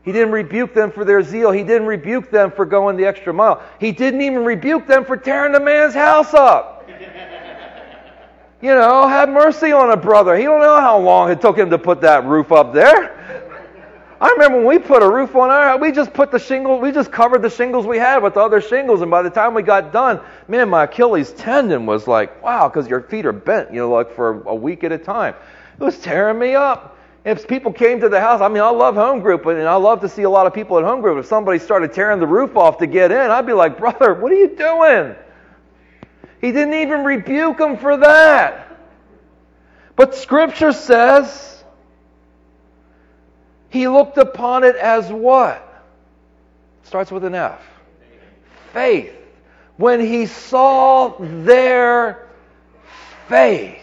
He didn't rebuke them for their zeal. He didn't rebuke them for going the extra mile. He didn't even rebuke them for tearing the man's house up. Have mercy on a brother. He don't know how long it took him to put that roof up there. I remember when we put a roof on our house, we just covered the shingles we had with the other shingles, and by the time we got done, man, my Achilles tendon was like, wow, because your feet are bent, like for a week at a time. It was tearing me up. If people came to the house, I love home group, and I love to see a lot of people at home group. If somebody started tearing the roof off to get in, I'd be like, brother, what are you doing? He didn't even rebuke them for that. But Scripture says, he looked upon it as what? Starts with an F. Faith. When he saw their faith.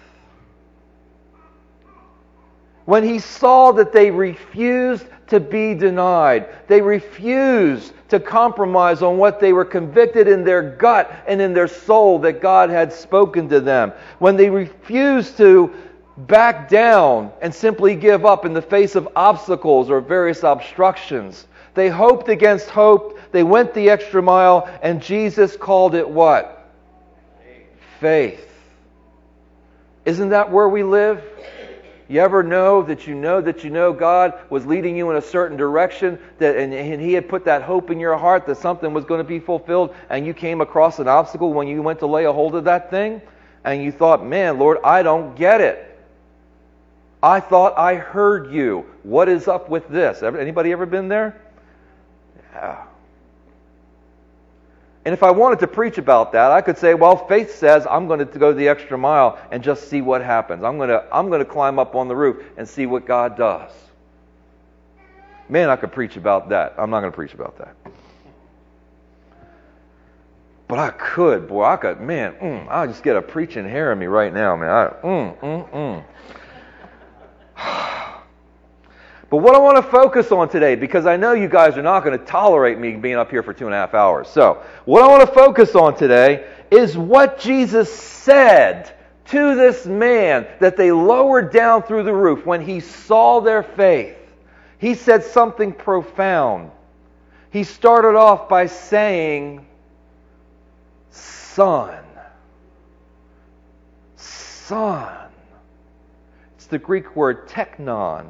When he saw that they refused to be denied. They refused to compromise on what they were convicted in their gut and in their soul that God had spoken to them. When they refused to back down and simply give up in the face of obstacles or various obstructions. They hoped against hope. They went the extra mile, and Jesus called it what? Faith. Isn't that where we live? You ever know that you know God was leading you in a certain direction, and He had put that hope in your heart that something was going to be fulfilled, and you came across an obstacle when you went to lay a hold of that thing, and you thought, man, Lord, I don't get it. I thought I heard you. What is up with this? Anybody ever been there? Yeah. And if I wanted to preach about that, I could say, well, faith says I'm going to go the extra mile and just see what happens. I'm going to climb up on the roof and see what God does. Man, I could preach about that. I'm not going to preach about that. But I could, man, I just get a preaching hair in me right now, man. But what I want to focus on today, because I know you guys are not going to tolerate me being up here for 2.5 hours. So, what I want to focus on today is what Jesus said to this man that they lowered down through the roof when He saw their faith. He said something profound. He started off by saying, Son. Son. It's the Greek word teknon.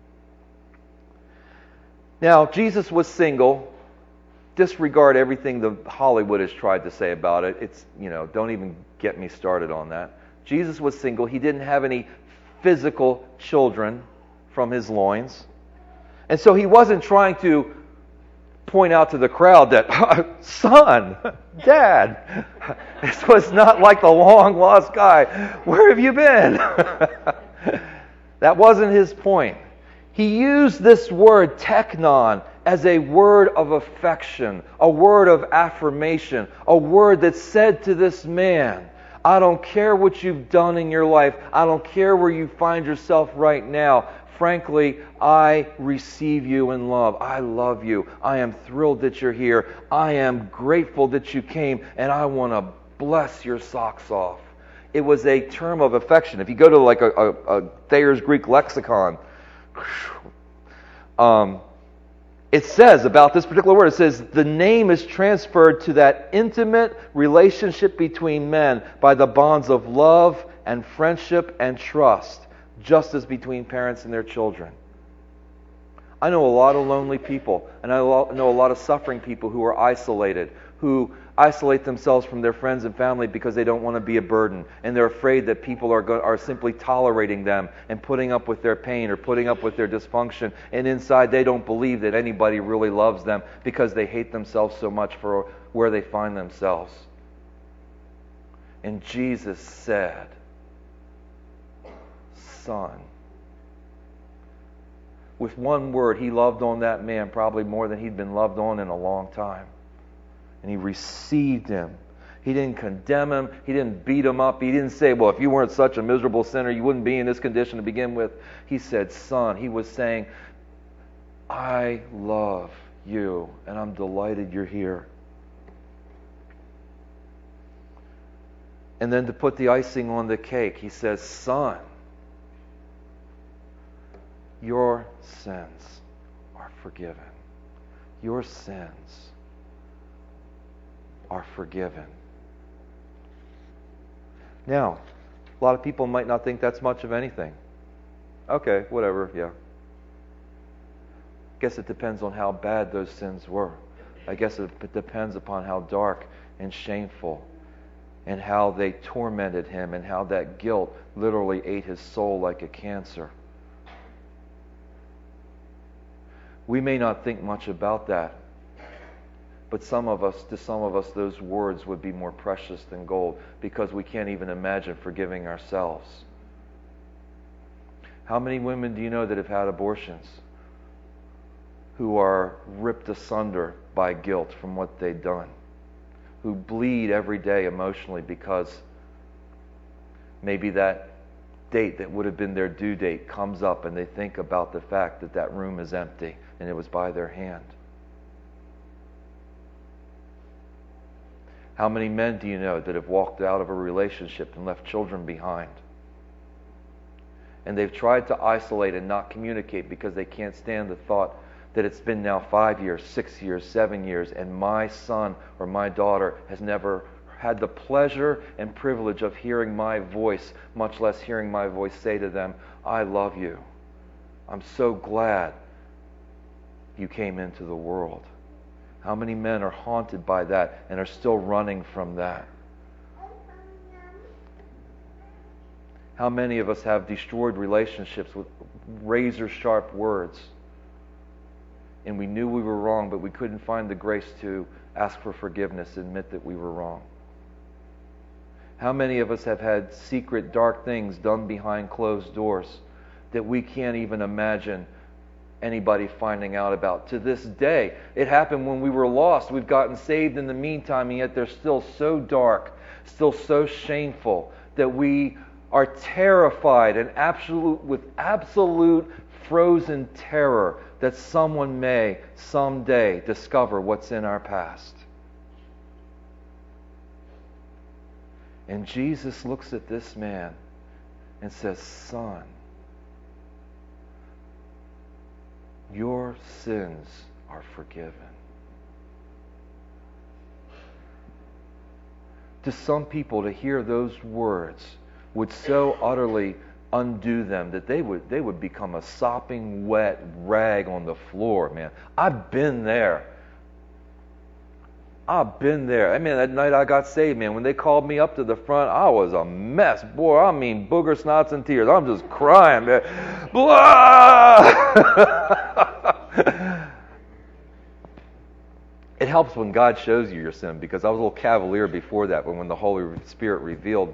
Now, Jesus was single. Disregard everything the Hollywood has tried to say about it. It's, don't even get me started on that. Jesus was single. He didn't have any physical children from his loins. And so he wasn't trying to point out to the crowd that, son, dad, this was not like the long-lost guy. Where have you been? That wasn't his point. He used this word, teknon, as a word of affection, a word of affirmation, a word that said to this man, I don't care what you've done in your life. I don't care where you find yourself right now. Frankly, I receive you in love. I love you. I am thrilled that you're here. I am grateful that you came, and I want to bless your socks off. It was a term of affection. If you go to like a Thayer's Greek lexicon, it says about this particular word, it says the name is transferred to that intimate relationship between men by the bonds of love and friendship and trust, just as between parents and their children. I know a lot of lonely people, and I know a lot of suffering people who are isolated, who isolate themselves from their friends and family because they don't want to be a burden, and they're afraid that people are simply tolerating them and putting up with their pain or putting up with their dysfunction, and inside they don't believe that anybody really loves them because they hate themselves so much for where they find themselves. And Jesus said, Son. With one word, He loved on that man probably more than he'd been loved on in a long time. And He received him. He didn't condemn him. He didn't beat him up. He didn't say, well, if you weren't such a miserable sinner, you wouldn't be in this condition to begin with. He said, Son. He was saying, I love you, and I'm delighted you're here. And then to put the icing on the cake, He says, Son, your sins are forgiven. Your sins are forgiven. Now, a lot of people might not think that's much of anything. Okay, whatever, yeah. Guess it depends on how bad those sins were. I guess it depends upon how dark and shameful and how they tormented him and how that guilt literally ate his soul like a cancer. We may not think much about that, but to some of us, those words would be more precious than gold because we can't even imagine forgiving ourselves. How many women do you know that have had abortions who are ripped asunder by guilt from what they've done? Who bleed every day emotionally because maybe that date that would have been their due date comes up and they think about the fact that that room is empty and it was by their hand. How many men do you know that have walked out of a relationship and left children behind? And they've tried to isolate and not communicate because they can't stand the thought that it's been now 5 years, 6 years, 7 years, and my son or my daughter has never had the pleasure and privilege of hearing my voice, much less hearing my voice say to them, I love you. I'm so glad you came into the world. How many men are haunted by that and are still running from that? How many of us have destroyed relationships with razor-sharp words? And we knew we were wrong, but we couldn't find the grace to ask for forgiveness, admit that we were wrong. How many of us have had secret, dark things done behind closed doors that we can't even imagine anybody finding out about? To this day, it happened when we were lost. We've gotten saved in the meantime, and yet they're still so dark, still so shameful, that we are terrified and with absolute frozen terror that someone may someday discover what's in our past. And Jesus looks at this man and says, Son, your sins are forgiven. To some people, to hear those words would so utterly undo them that they would become a sopping wet rag on the floor, man. I've been there. I mean, that night I got saved, man, when they called me up to the front, I was a mess. Boy, I mean, booger, snots, and tears. I'm just crying, man. Blah! It helps when God shows you your sin, because I was a little cavalier before that, but when the Holy Spirit revealed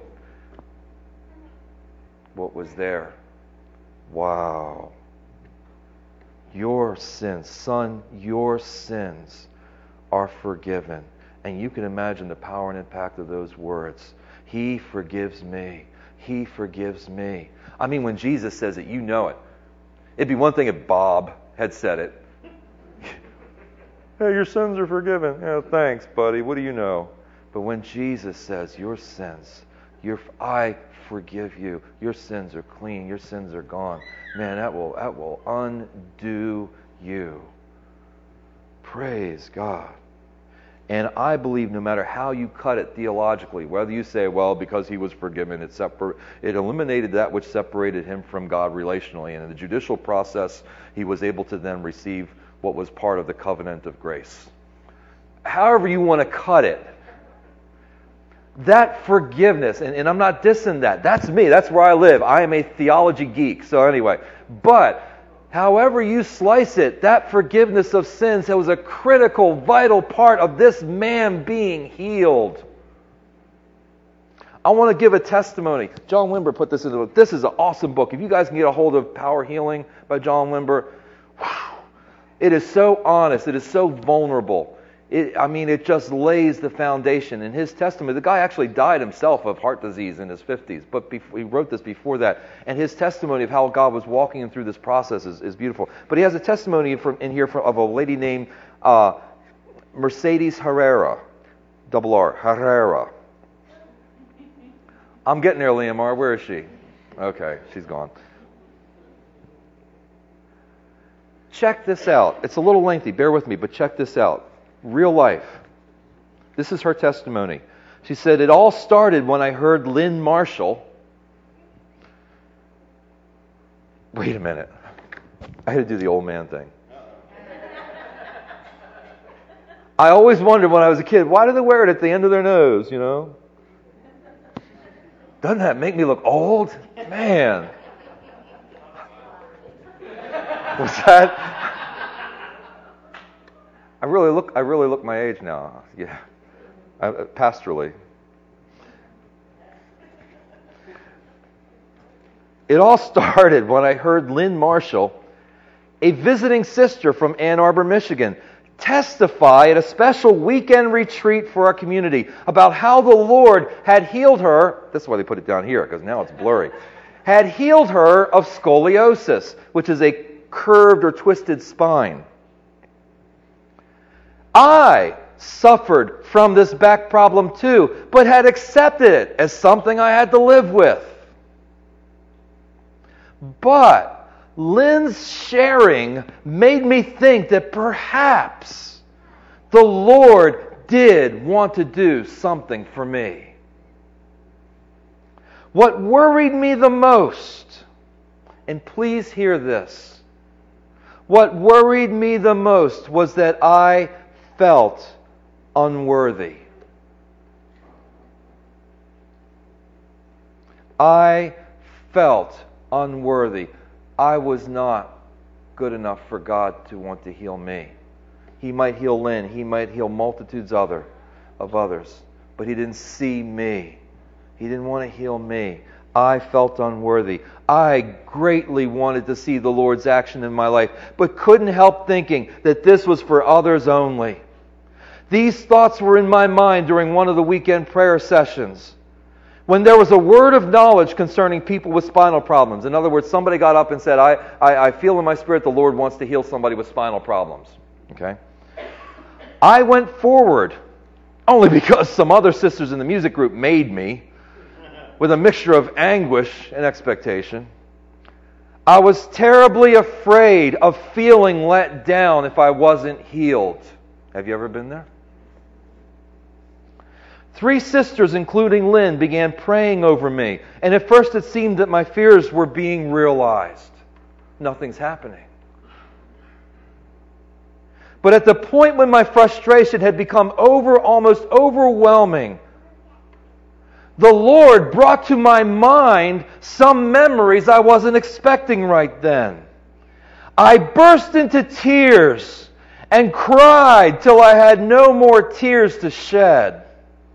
what was there. Wow. Your sins, son, your sins are forgiven. And you can imagine the power and impact of those words. He forgives me. He forgives me. I mean, when Jesus says it, you know it. It'd be one thing if Bob had said it. Hey, your sins are forgiven. Yeah, thanks, buddy. What do you know? But when Jesus says, your sins, I forgive you. Your sins are clean. Your sins are gone. Man, that will undo you. Praise God. And I believe no matter how you cut it theologically, whether you say, well, because he was forgiven, it eliminated that which separated him from God relationally. And in the judicial process, he was able to then receive what was part of the covenant of grace. However you want to cut it, that forgiveness, and I'm not dissing that. That's me. That's where I live. I am a theology geek. So anyway, but however you slice it, that forgiveness of sins was a critical, vital part of this man being healed. I want to give a testimony. John Wimber put this in the book. This is an awesome book. If you guys can get a hold of Power Healing by John Wimber, wow, it is so honest. It is so vulnerable. It just lays the foundation. In his testimony, the guy actually died himself of heart disease in his 50s, but he wrote this before that. And his testimony of how God was walking him through this process is beautiful. But he has a testimony of a lady named Mercedes Herrera, double R, Herrera. I'm getting there, Liam R. Where is she? Okay, she's gone. Check this out. It's a little lengthy, bear with me, but check this out. Real life. This is her testimony. She said, it all started when I heard Lynn Marshall. Wait a minute. I had to do the old man thing. I always wondered when I was a kid, why do they wear it at the end of their nose, you know? Doesn't that make me look old? Man. Was that? I really look my age now. Yeah. Pastorally. It all started when I heard Lynn Marshall, a visiting sister from Ann Arbor, Michigan, testify at a special weekend retreat for our community about how the Lord had healed her. This is why they put it down here, because now it's blurry. Had healed her of scoliosis, which is a curved or twisted spine. I suffered from this back problem too, but had accepted it as something I had to live with. But Lynn's sharing made me think that perhaps the Lord did want to do something for me. What worried me the most, and please hear this, what worried me the most was that I felt unworthy. I felt unworthy. I was not good enough for God to want to heal me. He might heal Lynn. He might heal multitudes of others. But He didn't see me. He didn't want to heal me. I felt unworthy. I greatly wanted to see the Lord's action in my life, but couldn't help thinking that this was for others only. These thoughts were in my mind during one of the weekend prayer sessions, when there was a word of knowledge concerning people with spinal problems. In other words, somebody got up and said, I feel in my spirit the Lord wants to heal somebody with spinal problems. Okay? I went forward, only because some other sisters in the music group made me, with a mixture of anguish and expectation. I was terribly afraid of feeling let down if I wasn't healed. Have you ever been there? 3 sisters, including Lynn, began praying over me. And at first it seemed that my fears were being realized. Nothing's happening. But at the point when my frustration had become almost overwhelming, the Lord brought to my mind some memories I wasn't expecting right then. I burst into tears and cried till I had no more tears to shed.